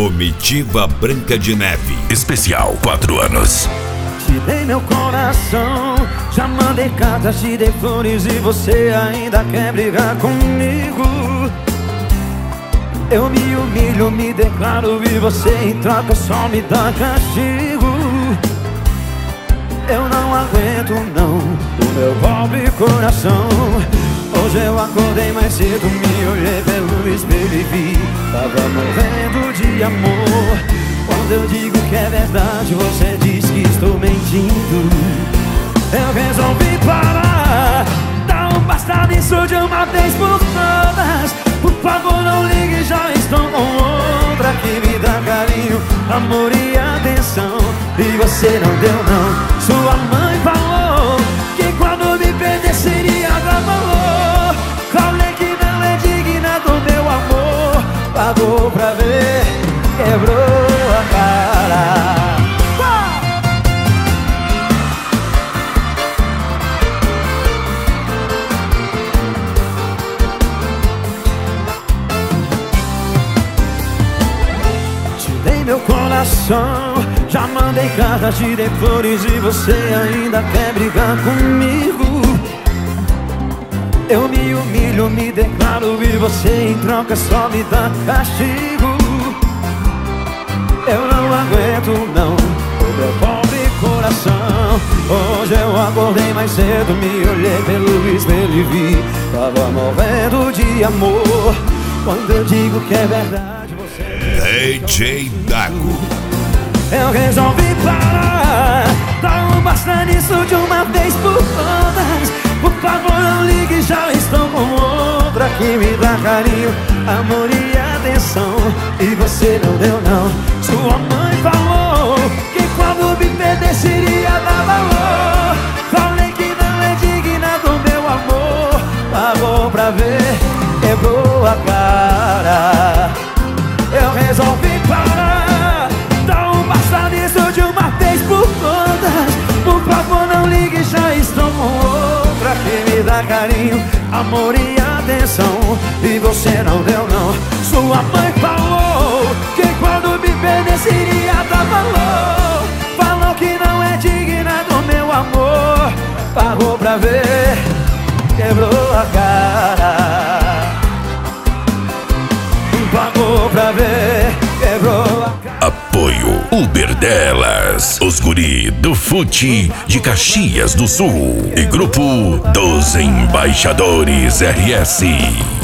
Comitiva Branca de Neve. Especial 4 anos. Te dei meu coração, já mandei cartas, te dei flores e você ainda quer brigar comigo. Eu me humilho, me declaro e você em troca só me dá castigo. Eu não aguento não, o meu pobre coração. Hoje eu acordei mais cedo, me olhei pelo espelho e vi, tava morrendo de amor. Quando eu digo que é verdade, você diz que estou mentindo. Eu resolvi parar, dá um basta nisso de uma vez por todas. Por favor não ligue, já estou com outra que me dá carinho, amor e atenção. E você não deu não. Sua mãe falou que quando me perder seria dar valor. Falei que não é digna do meu amor. Pagou pra ver, quebrou a cara. Te dei meu coração, já mandei cartas, te dei flores e você ainda quer brigar comigo. Eu me humilho, me declaro e você em troca só me dá castigo. Eu não aguento não, o meu pobre coração. Hoje eu acordei mais cedo, me olhei pelo espelho e vi, tava morrendo de amor. Quando eu digo que é verdade, você DJ Dago. Eu resolvi parar, dá um basta nisso de uma vez por todas. Por favor não ligue, já estou com outra que me dá carinho, amor e atenção. E você não deu não. Sua mãe falou que quando me perder seria dar valor. Falei que não é digna do meu amor. Pagou pra ver, quebrou a cara. Eu resolvi parar, dá um basta nisso de uma vez por todas. Por favor não ligue, já estou com outra que me dá carinho, amor e atenção. E você não deu não. Sua mãe falou que quando me perder seria dar valor. Falou que não é digna do meu amor. Pagou pra ver, quebrou a cara. Pagou pra ver, quebrou a cara. Apoio Uber Delas, os guri do Fute de Caxias do Sul e Grupo dos Embaixadores RS.